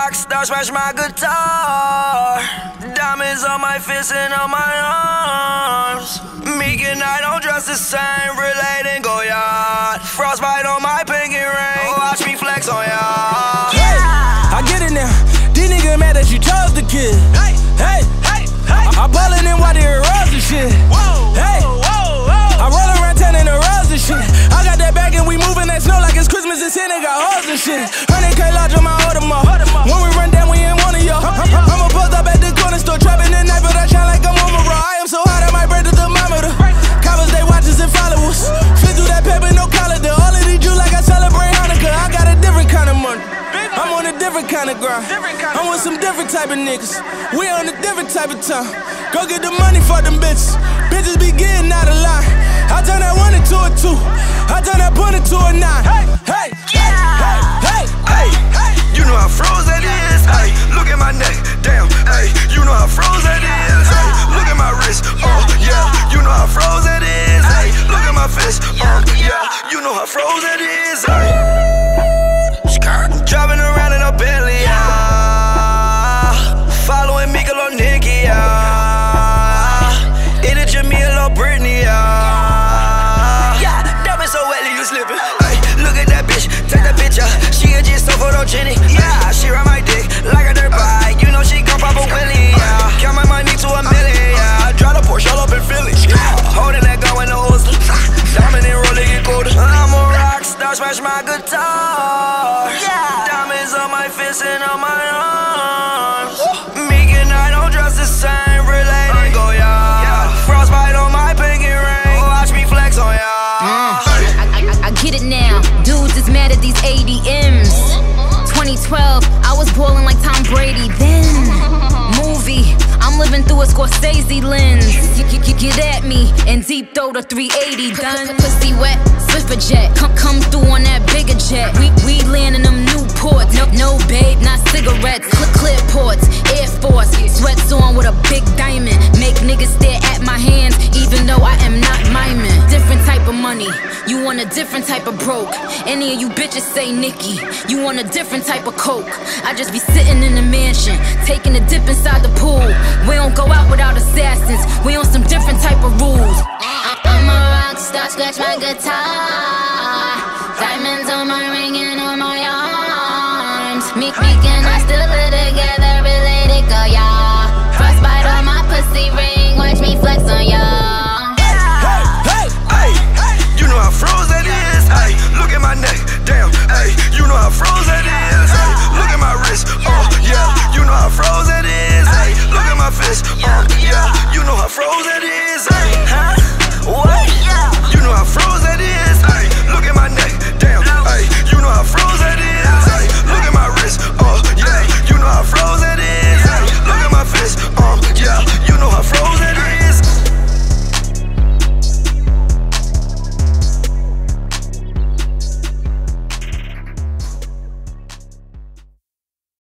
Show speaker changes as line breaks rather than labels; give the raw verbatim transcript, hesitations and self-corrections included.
rock star, smash my guitar. Diamonds on my fists and on my arms. Meek and I don't dress the same, relating go yard. Frostbite on my pinky ring, watch me flex on y'all.
Hey, I get it now. These niggas mad that you chose the kid. Hey, hey, hey, hey. I ballin' in while they rose and shit. Whoa, hey, whoa, whoa. I roll around town in the rose and shit. I got that bag and we moving that snow like it's Christmas and Santa got hoes and shit. one hundred K lodge on my Audemars. When we run down, we ain't one of y'all. I'ma post up at the corner store, trapping the night, but I shine like I'm on my raw. I am so hot, I might break the thermometer. Coppers, they watch us and follow us. Flip through that paper, no collar. All of these Jews like I celebrate Hanukkah. I got a different kind of money. I'm on a different kind of grind. I'm with some different type of niggas. We on a different type of time. Go get the money for them bitches. Bitches be getting out of line. I turn that one into a two. I turn that point into a nine. Hey, hey, hey, hey, hey, hey.
You know how froze that is. Hey, look at my neck, damn. Hey, you know how froze that is. Hey, look at my wrist. Oh yeah, you know how froze that is. Hey, look at my fist. Oh yeah, you know how froze that is. Hey. Driving around in a Bentley, yeah. Following Mika Lil Nicky, yeah. In a Jamila Lil Britney, yeah. Yeah, diamond so wetly you slipping. Ay, look at that bitch, take that bitch out. She a just so photogenic, yeah. She ride my dick like a dirt bike. You know she gon' pop a Willie, yeah. Count my money to a million, yeah. Drive the Porsche all up in Philly, yeah. Holding that gun with no holster. Diamond and rolling get colder. I'm a rock star, smash my guitar. Yeah. Diamonds on my fists and on my arms. Meek and I don't dress the same, relating go yard. Frostbite on my pinky ring, watch me flex on y'all.
Mm. I, I, I get it now. Dudes is mad at these A D Ms. twenty twelve, I was ballin' like Tom Brady then. Movie, I'm living through a Scorsese lens. You, you, you get at me and deep throw the three eighty done. Pussy wet, Swiffer jet. Come come through on that bigger jet. We we land in them new ports. No, no babe, not cigarettes. Click clear ports, Air Force. Sweats on with a big diamond. Make niggas stare at my hands, even though I am not miming. Different type of money. You want a different type of broke. Any of you bitches say Nicki. You want a different type of coke. I just be sitting in the mansion, taking a dip inside the pool. We don't go out without assassins. We on some different type of rules. I'm a rock star, scratch my guitar. Diamonds on my ring and on my arms. Meek, Meek and I still live together, related go y'all. Frostbite on my pussy ring, watch me flex on y'all.
Hey, hey, hey, you know how froze that is. Hey, look at my neck, damn. Hey, you know how froze that is.